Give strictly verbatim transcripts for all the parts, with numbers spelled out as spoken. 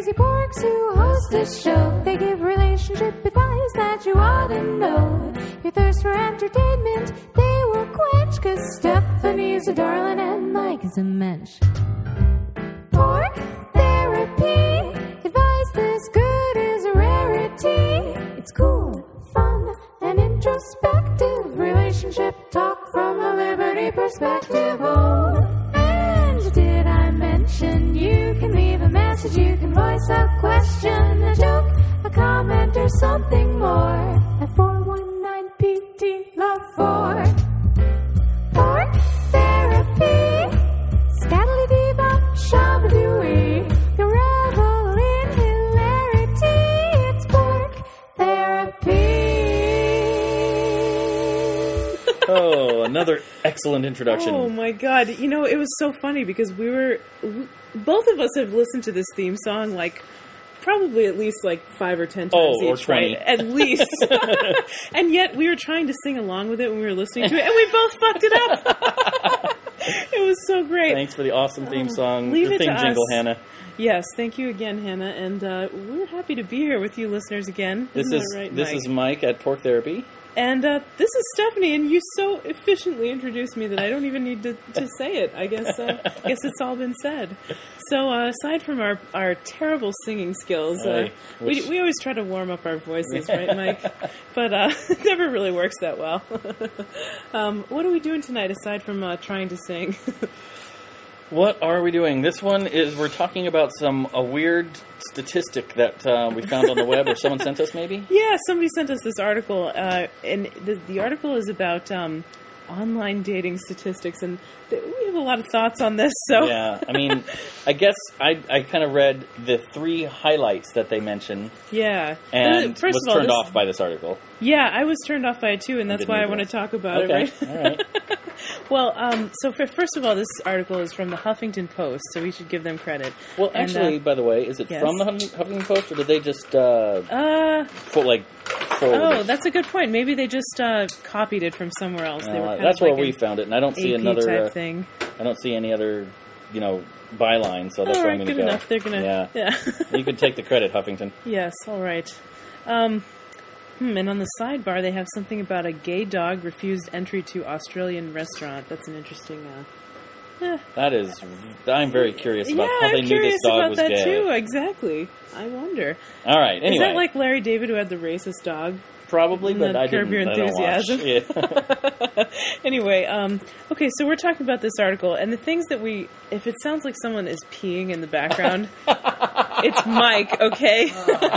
crazy porks who host a show. They give relationship advice that you ought to know. Your thirst for entertainment, they will quench, 'cause Stephanie's a darling and Mike is a mensch. Pork therapy, advice this good is a rarity. It's cool, fun, and introspective. Relationship talk from a Liberty perspective. Oh, and did I mention you can leave a message, you can voice a question, a joke, a comment, or something more at four one nine P T Love four. Pork therapy, scattledy-bop, shabadooey. You revel in hilarity. It's pork therapy. Oh, another excellent introduction. Oh my God! You know, it was so funny because we were, we, both of us have listened to this theme song like probably at least like five or ten times Oh, each, or twenty. right? At least. And yet we were trying to sing along with it when we were listening to it, and we both fucked it up. It was so great. Thanks for the awesome theme Oh, song, leave the it theme to jingle, us. Hannah. Yes, thank you again, Hannah, and uh, we're happy to be here with you listeners again. This Isn't is that right, this Mike? is Mike at Pork Therapy. And uh, this is Stephanie, and you so efficiently introduced me that I don't even need to, to say it. I guess uh, I guess it's all been said. So uh, aside from our, our terrible singing skills, uh, Right, which- we we always try to warm up our voices, right, Mike? But uh, it never really works that well. um, what are we doing tonight aside from uh, trying to sing? What are we doing? This one is we're talking about some a weird statistic that uh, we found on the web, or someone sent us, maybe. Yeah, somebody sent us this article, uh, and the, the article is about um, online dating statistics, and th- we have a lot of thoughts on this. So Yeah, I mean, I guess I I kind of read the three highlights that they mention, yeah. and Uh, First was of all, turned this- off by this article. Yeah, I was turned off by it too, and that's didn't why I either. want to talk about Okay, it. Right? all right. Well, um, so for, first of all, this article is from the Huffington Post, so we should give them credit. Well, And, actually, uh, by the way, is it yes. from the Huffington Huffington Post, or did they just uh, uh, fo- like forward oh, it? that's a good point. Maybe they just uh, copied it from somewhere else. They were Uh, kind that's of where like we an found it, and I don't see A P another. type Uh, thing. I don't see any other, you know, byline. So that's All where right, I'm good going to go. enough. They're gonna, Yeah, yeah. you can take the credit, Huffington. Yes, all right. Um, hmm, and on the sidebar, they have something about a gay dog refused entry to Australian restaurant. That's an interesting. Uh, eh. That is, I'm very curious about yeah, how they I'm knew curious this dog about was that gay. too. Exactly. I wonder. All right. Anyway, Is that like Larry David who had the racist dog? probably, Isn't but that I Curb didn't. Your I don't watch. Enthusiasm? Yeah. Anyway, um, okay, so we're talking about this article, and the things that we, if it sounds like someone is peeing in the background, it's Mike, okay?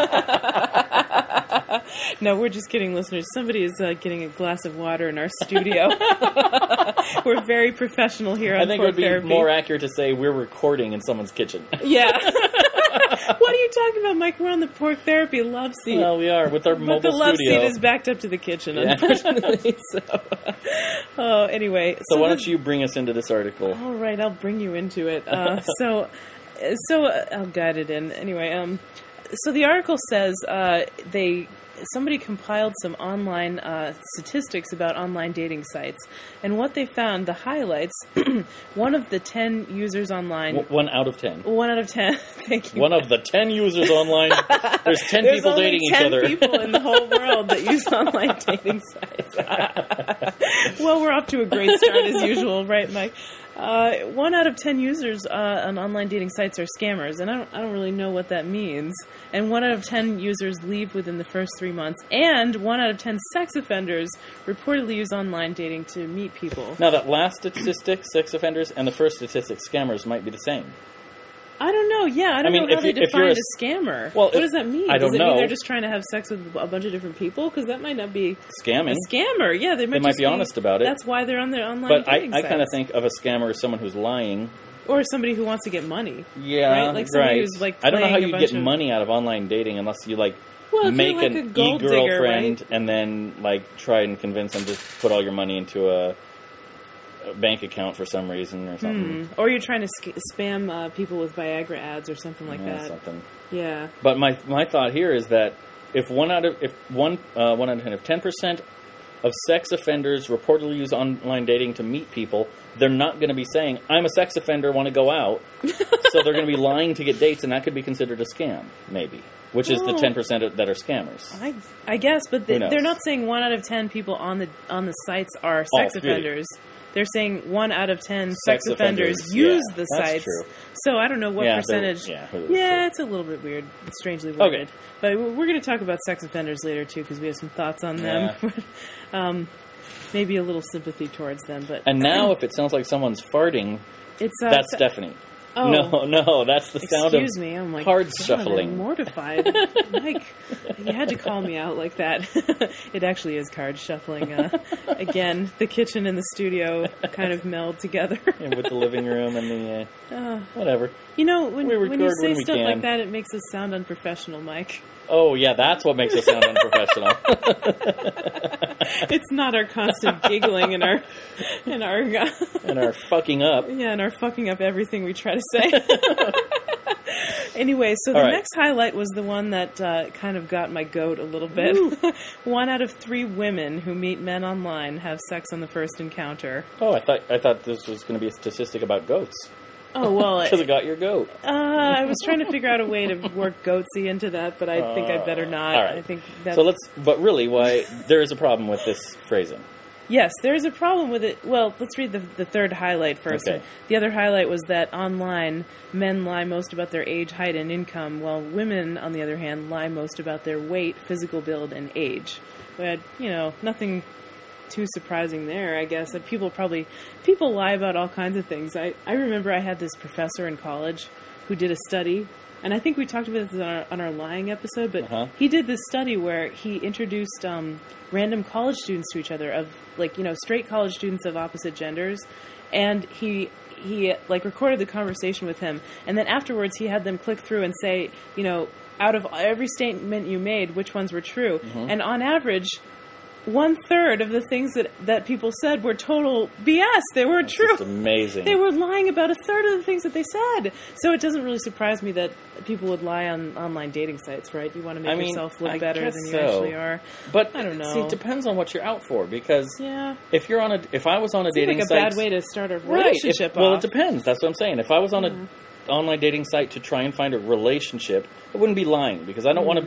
No, we're just kidding, listeners. Somebody is uh, getting a glass of water in our studio. We're very professional here on I think it Pork would be Therapy. more accurate to say we're recording in someone's kitchen. Yeah. What are you talking about, Mike? We're on the Pork Therapy love seat. Well, we are with our But mobile the love studio. seat is backed up to the kitchen, Yeah. unfortunately. So, oh, anyway. So why the- don't you bring us into this article? All right, I'll bring you into it. Uh, so, so uh, I'll guide it in. Anyway, um, so the article says uh, they somebody compiled some online uh, statistics about online dating sites, and what they found, the highlights. One of the ten users online. W- one out of ten. One out of ten. Thank you. One of the ten users online. There's ten There's people only dating ten each other. people in the whole world that use online dating sites. Well, we're off to a great start as usual, right, Mike? Uh, one out of ten users uh, on online dating sites are scammers, and I don't, I don't really know what that means. And one out of ten users leave within the first three months, and one out of ten sex offenders reportedly use online dating to meet people. Now, that last statistic, sex offenders, and the first statistic, scammers, might be the same. I don't know. Yeah, I don't I mean, know how if they you- if define you're a, a- scammer. Well, what if- does that mean? I don't does it mean know. they're just trying to have sex with a bunch of different people? Because that might not be Scamming. a scammer. Yeah, they might, They might just be honest about it. That's why they're on their online But I, dating I kind of sites. think of a scammer as someone who's lying. Or somebody who wants to get money. Yeah, Right? Like somebody right. who's, like, I don't know how playing a you bunch get of- money out of online dating unless you like Well, if make you're like a an gold digger, e-girlfriend right? and then like try and convince them to put all your money into a, a bank account for some reason or something. Or you're trying to sc- spam uh, people with Viagra ads or something like Yeah, that. something. Yeah. But my my thought here is that if one out of if one uh, one out of ten, if ten percent of sex offenders reportedly use online dating to meet people, they're not going to be saying, I'm a sex offender, want to go out. So they're going to be lying to get dates, and that could be considered a scam, maybe. Which is the Oh. ten percent that are scammers. I, I guess, but they, Who knows? they're not saying one out of ten people on the on the sites are sex Oh, good. offenders. They're saying one out of ten sex, Sex offenders, offenders, use yeah, the that's sites. true. So I don't know what Yeah, they're- percentage. yeah, who knows? Yeah, it's a little bit weird. It's strangely worded. Okay. But we're going to talk about sex offenders later, too, because we have some thoughts on them. um, maybe a little sympathy towards them. But And now, if it sounds like someone's farting, it's uh, that's se- Stephanie. Oh. No, no, that's the sound Excuse of me, I'm like cards God, shuffling. I'm mortified. Mike, you had to call me out like that. It actually is card shuffling. Uh, again, the kitchen and the studio kind of meld together. And with the living room and the uh, Uh, whatever. you know, when, We when you record say when we stuff can. like that, it makes us sound unprofessional, Mike. Oh yeah, that's what makes us sound unprofessional. It's not our constant giggling and our and our uh, And our fucking up. yeah and our fucking up everything we try to say. Anyway, so the All right. next highlight was the one that uh, kind of got my goat a little bit. One out of three women who meet men online have sex on the first encounter. Oh, I thought I thought this was going to be a statistic about goats. Oh, well, Because uh, it got your goat. I was trying to figure out a way to work goatsy into that, but I think I better not. All right. I think that So let's. But really, why there is a problem with this phrasing? Yes, there's a problem with it. Well, let's read the, the third highlight first. Okay. The other highlight was that online, men lie most about their age, height, and income, while women, on the other hand, lie most about their weight, physical build, and age. But, you know, nothing too surprising there, I guess. That people probably, people lie about all kinds of things. I, I remember I had this professor in college who did a study, and I think we talked about this on our, on our lying episode, but Uh-huh. he did this study where he introduced um, random college students to each other, of like, you know, straight college students of opposite genders, and he he like recorded the conversation with him, and then afterwards he had them click through and say, you know, out of every statement you made, which ones were true, Mm-hmm. and on average, one third of the things that, that people said were total B S. They weren't true. It's amazing. They were lying about a third of the things that they said. So it doesn't really surprise me that people would lie on online dating sites, right? You want to make I mean, yourself look I better guess than you so. actually are. But I don't know. See, it depends on what you're out for. Because Yeah. if you're on a, if I was on a Seems dating like a site, bad way to start a right? relationship If, well, it off. depends. That's what I'm saying. If I was on a online dating site to try and find a relationship, I wouldn't be lying because I don't want to.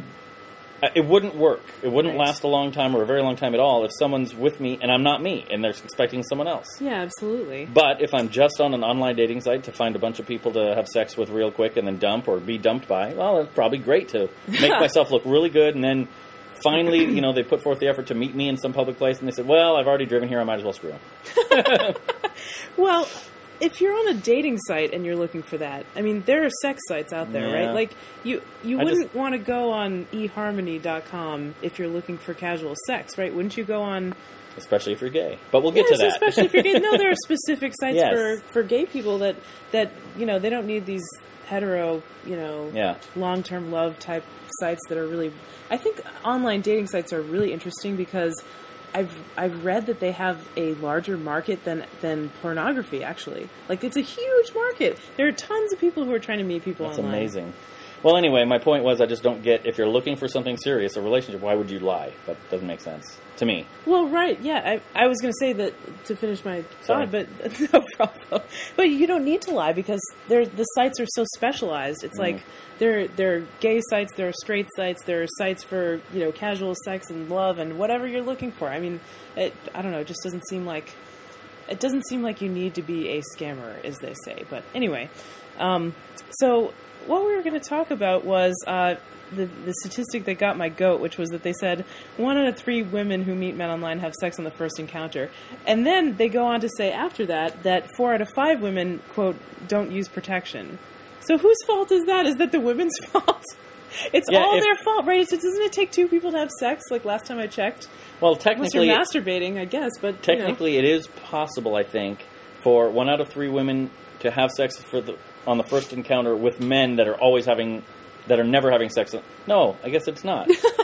It wouldn't work. It wouldn't Right. last a long time or a very long time at all if someone's with me and I'm not me and they're expecting someone else. Yeah, absolutely. But if I'm just on an online dating site to find a bunch of people to have sex with real quick and then dump or be dumped by, well, it's probably great to make myself look really good and then finally, you know, they put forth the effort to meet me in some public place and they said, well, I've already driven here, I might as well screw them. Well, if you're on a dating site and you're looking for that, I mean, there are sex sites out there, Yeah. right? Like, you you I wouldn't just- want to go on e harmony dot com if you're looking for casual sex, right? Wouldn't you go on... Especially if you're gay. But we'll get Yes, to that. especially if you're gay. No, there are specific sites Yes. for, for gay people that, that, you know, they don't need these hetero, you know, Yeah. long-term love type sites that are really... I think online dating sites are really interesting because I've I've read that they have a larger market than than pornography, actually. Like, it's a huge market. There are tons of people who are trying to meet people That's online. amazing. Well, anyway, my point was I just don't get, if you're looking for something serious, a relationship, why would you lie? That doesn't make sense to me. Well, right, yeah. I, I was going to say that to finish my Sorry. thought, but no problem. But you don't need to lie because they're, the sites are so specialized. It's like there there are gay sites, there are straight sites, there are sites for, you know, casual sex and love and whatever you're looking for. I mean, it, I don't know. It just doesn't seem like it doesn't seem like you need to be a scammer, as they say. But anyway, um, so what we were going to talk about was uh, the the statistic that got my goat, which was that they said one out of three women who meet men online have sex on the first encounter, and then they go on to say after that that four out of five women, quote, don't use protection. So whose fault is that? Is that the women's fault? It's Yeah, all if- their fault, right? So doesn't it take two people to have sex? Like last time I checked, Well, unless you're technically, masturbating, I guess. But you know. technically, it is possible, I think, for one out of three women to have sex for the on the first encounter with men that are always having, that are never having sex. No, I guess it's not.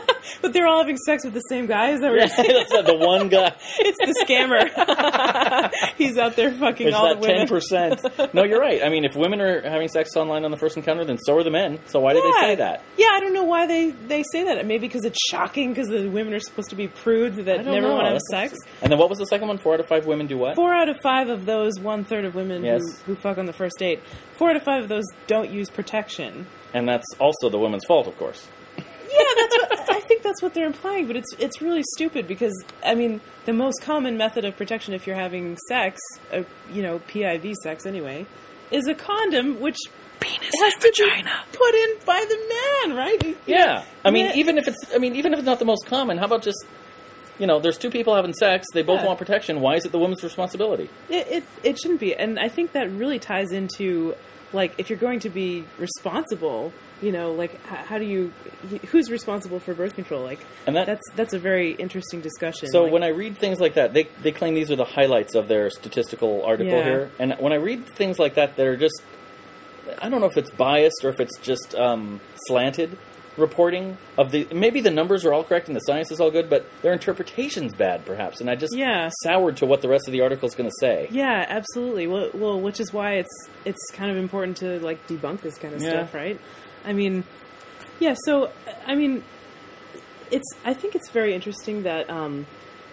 But they're all having sex with the same guy? Is that what you're saying? That's not the one guy. It's the scammer. He's out there fucking It's all that the women. ten percent. No, you're right. I mean, if women are having sex online on the first encounter, then so are the men. So why did Yeah. they say that? Yeah, I don't know why they, they say that. Maybe because it's shocking because the women are supposed to be prudes that I don't never know. want to have That's- sex. And then what was the second one? Four out of five women do what? Four out of five of those, one third of women Yes. who, who fuck on the first date, four out of five of those don't use protection. And that's also the woman's fault, of course. Yeah, that's what, I think that's what they're implying, but it's it's really stupid because, I mean, the most common method of protection if you're having sex, uh, you know, P I V sex anyway, is a condom, which Penis has and to vagina. be put in by the man, right? You Yeah. know, I mean, men- even if it's I mean, even if it's not the most common, how about just you know, there's two people having sex, they both Yeah. want protection. Why is it the woman's responsibility? It, it it shouldn't be, and I think that really ties into like if you're going to be responsible, you know, like how, how do you, who's responsible for birth control? Like, And that- that's that's a very interesting discussion. So like, when I read things like that, they they claim these are the highlights of their statistical article Yeah. here. And when I read things like that, that are just I don't know if it's biased or if it's just um, slanted reporting of the maybe the numbers are all correct and the science is all good, but their interpretation's bad, perhaps. And I just Yeah. soured to what the rest of the article is going to say. yeah, absolutely. Well, well, which is why it's it's kind of important to like debunk this kind of Yeah. stuff, right? I mean, yeah. So I mean, it's I think it's very interesting that um,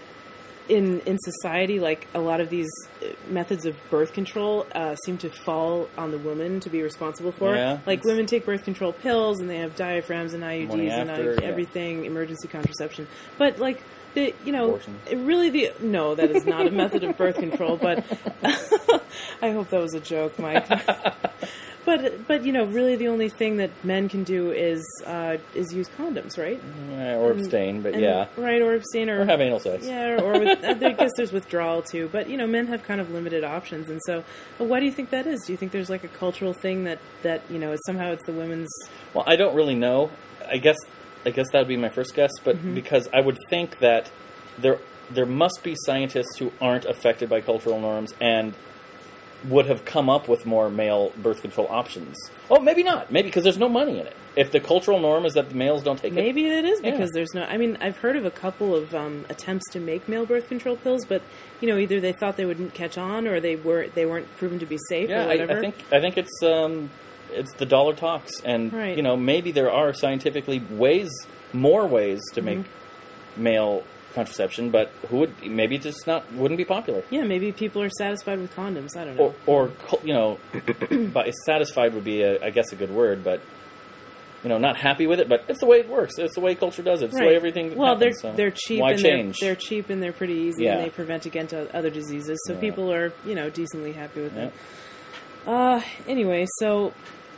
in in society, like a lot of these uh, methods of birth control uh, seem to fall on the woman to be responsible for. Yeah. Like women take birth control pills and they have diaphragms and I U Ds Morning and after, I, yeah. everything, emergency contraception. But like the you know, Abortion. it really the no, that is not a method of birth control. But I hope that was a joke, Mike. But but you know, really the only thing that men can do is uh, is use condoms, right? Eh, or abstain, but And- yeah. right, or abstain, or, Or have anal sex. yeah, or with, I guess there's withdrawal too. But you know, men have kind of limited options, and so well, why do you think that is? Do you think there's like a cultural thing that that you know somehow it's the women's? Well, I don't really know. I guess I guess that would be my first guess, but Mm-hmm. because I would think that there there must be scientists who aren't affected by cultural norms and would have come up with more male birth control options. Oh, maybe not. Maybe because there's no money in it. If the cultural norm is that the males don't take it, Maybe it is Yeah. because there's no. I mean, I've heard of a couple of um, attempts to make male birth control pills, but you know, either they thought they wouldn't catch on, or they were they weren't proven to be safe, yeah, or I, whatever. I think I think it's um, it's the dollar talks, and Right. you know maybe there are scientifically ways, more ways to make Mm-hmm. male contraception, but who would maybe it just not wouldn't be popular. Yeah, maybe people are satisfied with condoms. I don't know. Or, or cul- you know, but satisfied would be, a, I guess, a good word. But you know, not happy with it. But it's the way it works. It's the way culture does it. It's the way everything. Well, happens, they're so they're cheap Why and change? They're, they're cheap and they're pretty easy Yeah. and they prevent against o- other diseases. So Yeah. people are you know decently happy with Yeah. them. Uh, anyway, so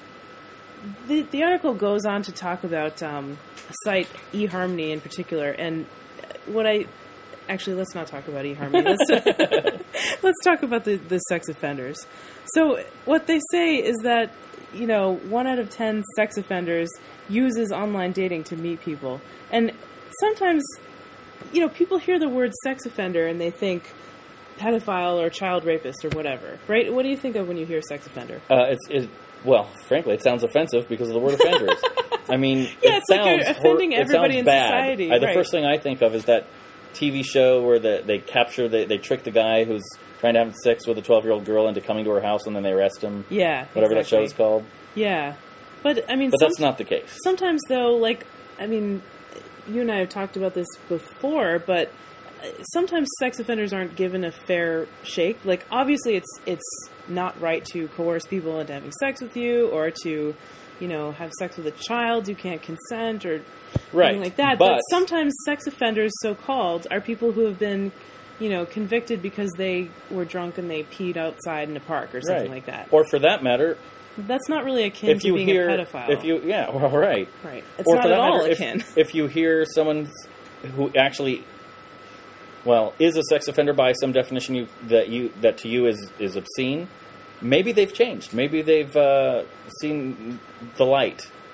the the article goes on to talk about um, a site eHarmony in particular, and what I actually let's not talk about eHarmony. Let's let's talk about the the sex offenders. So what they say is that you know one out of ten sex offenders uses online dating to meet people, and sometimes you know people hear the word sex offender and they think pedophile or child rapist or whatever, right? What do you think of when you hear sex offender? Uh, it's it, well, frankly, it sounds offensive because of the word offenders. I mean, Yeah, it it's like sounds you're offending hor- it everybody sounds in bad. society, Uh, the right. first thing I think of is that T V show where the, they capture, they, they trick the guy who's trying to have sex with a twelve-year-old girl into coming to her house, and then they arrest him. Yeah, Whatever exactly. that show's called. Yeah, but I mean, But some- that's not the case. sometimes though, like I mean, you and I have talked about this before, but sometimes sex offenders aren't given a fair shake. Like obviously, it's it's not right to coerce people into having sex with you or to, you know, have sex with a child who can't consent or Right, anything like that. But, but- sometimes sex offenders, so called, are people who have been, you know, convicted because they were drunk and they peed outside in a park or something Right. like that. Or for that matter, That's not really akin if to you being hear, a pedophile. if you, yeah, well, right. right. It's Or not for at that all matter, if, akin. if you hear someone who actually, well, is a sex offender by some definition you, that you that to you is is obscene, maybe they've changed. Maybe they've uh, seen the light,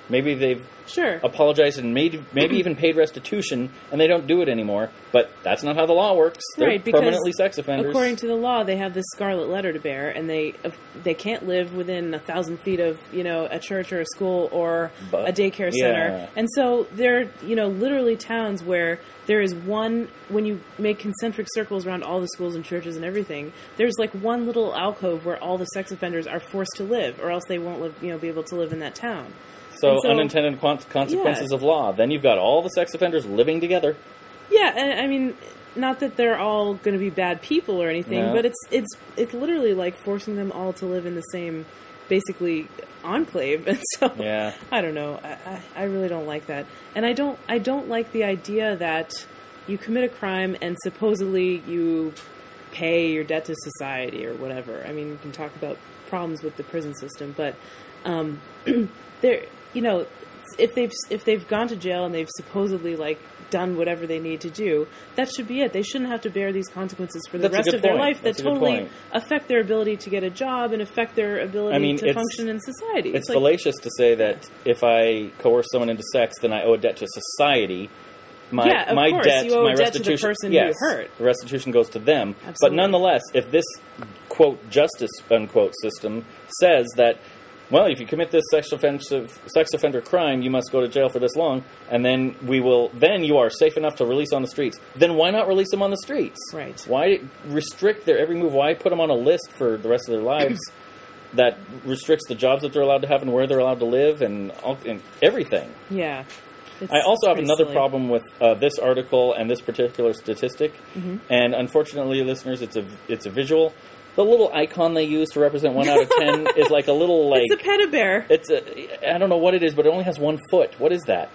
Maybe they've Sure. apologized and made, maybe even paid restitution, and they don't do it anymore. But that's not how the law works. They're Right, because permanently sex offenders. According to the law, they have this scarlet letter to bear, and they they can't live within a thousand feet of you know a church or a school or But- a daycare yeah. center. And so they're you know literally towns where there is one, when you make concentric circles around all the schools and churches and everything, there's like one little alcove where all the sex offenders are forced to live, or else they won't live you know be able to live in that town. So, And so- unintended con- consequences Yeah. of law. Then you've got all the sex offenders living together. Yeah, and I mean, not that they're all going to be bad people or anything, No. but it's it's it's literally like forcing them all to live in the same, basically, enclave. And so, Yeah. I don't know. I, I, I really don't like that, and I don't I don't like the idea that you commit a crime and supposedly you pay your debt to society or whatever. I mean, you can talk about problems with the prison system, but um, there, you know, if they've if they've gone to jail and they've supposedly like done whatever they need to do, that should be it. They shouldn't have to bear these consequences for the That's a rest good of their point. life That's that a good totally point. affect their ability to get a job and affect their ability I mean, to it's- function in society. It's like, fallacious to say that if I coerce someone into sex, then I owe a debt to society. My, Yeah, of my course. debt, You owe a my debt to the restitution, person who yes, hurt. the restitution goes to them. But Absolutely. nonetheless, if this quote justice unquote system says that, well, if you commit this sex offensive sex offender crime, you must go to jail for this long, and then we will, then you are safe enough to release on the streets. Then why not release them on the streets? Right. Why restrict their every move? Why put them on a list for the rest of their lives that restricts the jobs that they're allowed to have and where they're allowed to live and, all, and everything? yeah. It's- I also it's have pretty another silly. problem with uh, this article and this particular statistic, Mm-hmm. and unfortunately, listeners, it's a it's a visual. The little icon they use to represent one out of ten is like a little like It's a peta bear. it's a I don't know what it is, but it only has one foot. What is that?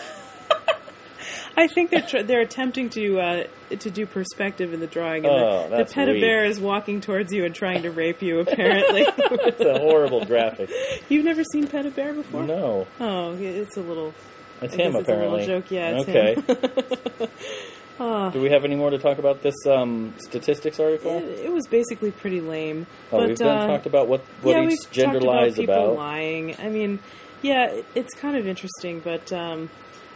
I think they're tr- they're attempting to uh, to do perspective in the drawing, and Oh, the, the that's peta weak. bear is walking towards you and trying to rape you. Apparently, It's a horrible graphic. you've never seen peta bear before? No, Oh, yeah, it's a little. it's I him guess it's a little apparently. joke, yeah, it's okay. him. Ah. Do we have any more to talk about this um, statistics article? It, it was basically pretty lame. Oh, but, we've done uh, talked about what what yeah, each we've gender talked lies about people about. lying. I mean, yeah, it- it's kind of interesting, but um,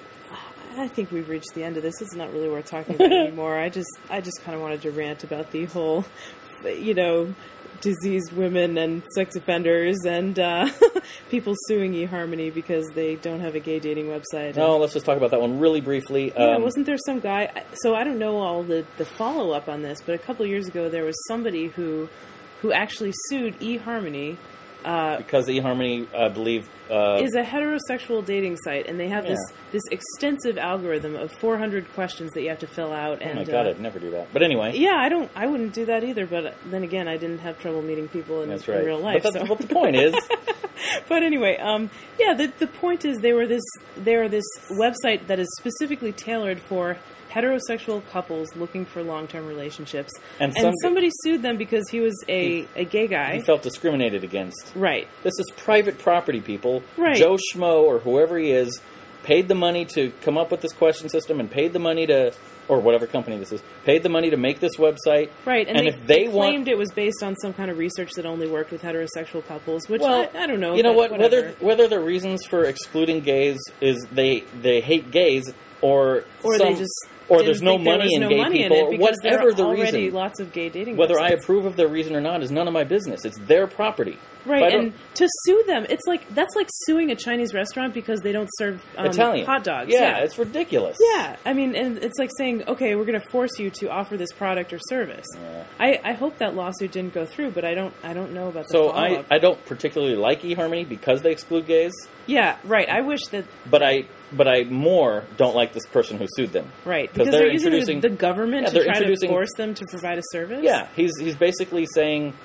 I think we've reached the end of this. It's not really worth talking about anymore. I just, I just kind of wanted to rant about the whole, you know, diseased women and sex offenders and uh, people suing eHarmony because they don't have a gay dating website. No, let's just talk about that one really briefly. Yeah, Um, wasn't there some guy? I- So I don't know all the, the follow up on this, but a couple of years ago there was somebody who who actually sued eHarmony. Uh, because eHarmony, I believe, uh, is a heterosexual dating site, and they have this Yeah. this extensive algorithm of four hundred questions that you have to fill out. oh And my god, uh, I'd never do that. But anyway, yeah, I don't, I wouldn't do that either. But then again, I didn't have trouble meeting people in, that's in right. real life. But, that's, so. but the point is, But anyway, um, yeah, the the point is they were this they are this website that is specifically tailored for heterosexual couples looking for long term relationships, And and, some- somebody sued them because he was a, a gay guy, he felt discriminated against. right? This is private property, people. Right. Joe Schmo or whoever he is paid the money to come up with this question system and paid the money to, or whatever company this is, paid the money to make this website. Right, and, And they, if they claimed want- it was based on some kind of research that only worked with heterosexual couples, which Well, I, I don't know. You know but what? whatever. Whether whether the reasons for excluding gays is they they hate gays or or some, they just or didn't there's no think there money was in no gay money people in it or because there whatever are the already reason. lots of gay dating. Whether I websites. approve of their reason or not is none of my business. It's their property. If I Right, don't- and to sue them, it's like that's like suing a Chinese restaurant because they don't serve um, Italian hot dogs. Yeah, Yeah, it's ridiculous. yeah. I mean, and it's like saying, okay, we're going to force you to offer this product or service. Yeah. I, I hope that lawsuit didn't go through, but I don't I don't know about the So I, follow-up. I don't particularly like eHarmony because they exclude gays, yeah, right. I wish that but I but I more don't like this person who sued them. right because because they're they're, using the, introducing- the government Yeah, to they're try to introducing- force them to provide a service. Yeah, he's he's basically saying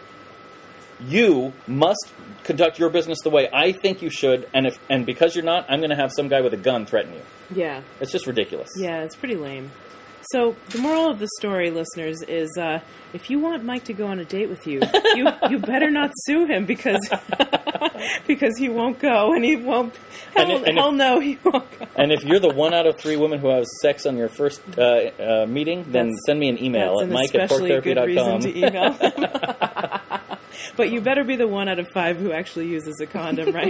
you must conduct your business the way I think you should, and if and because you're not, I'm going to have some guy with a gun threaten you. yeah. It's just ridiculous. Yeah, it's pretty lame. So the moral of the story, listeners, is uh, if you want Mike to go on a date with you, you you better not sue him because because he won't go and he won't. And Hell, if- and hell if- no, he won't go. And if you're the one out of three women who has sex on your first uh, uh, meeting, then That's- send me an email That's at an mike at pork especially therapy good dot reason com. to email him. But you better be the one out of five who actually uses a condom, right?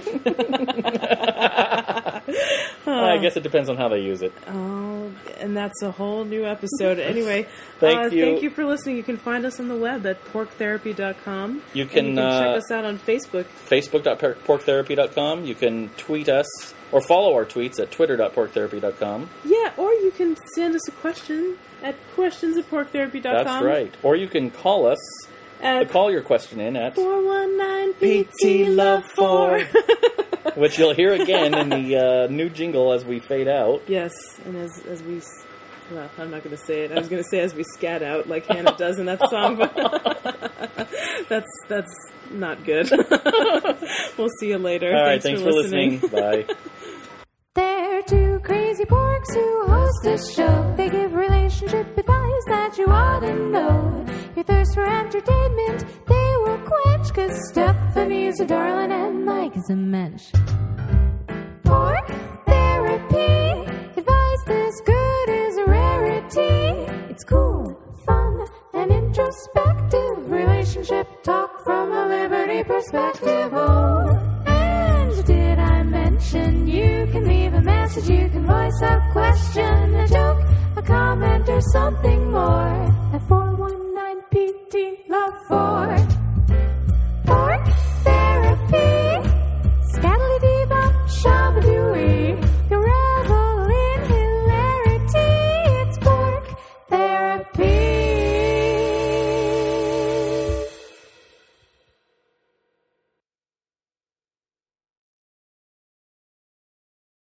I guess it depends on how they use it. Oh, and that's a whole new episode. Anyway, Thank uh, you. Thank you for listening. You can find us on the web at pork therapy dot com. You can, and you can uh, check us out on Facebook. facebook dot pork therapy dot com. You can tweet us or follow our tweets at twitter dot pork therapy dot com. Yeah, or you can send us a question at questions at pork therapy dot com. That's right. Or you can call us. At Call your question in at four one nine P T Love four. which you'll hear again in the uh, new jingle as we fade out. Yes, and as as we, well, I'm not going to say it. I was going to say as we scat out like Hannah does in that song, but that's that's not good. We'll see you later. All right, thanks, thanks for, for listening. listening. Bye. They're two crazy porks who host a show. They give relationship advice that you ought to know. Your thirst for entertainment, they will quench, 'cause Stephanie's a darling and Mike is a mensch. Pork therapy, advice this good is a rarity. It's cool, fun, and introspective. Relationship talk from a Liberty perspective. Oh, and did I mention you can leave a message, you can voice a question, a joke, a comment, or something more.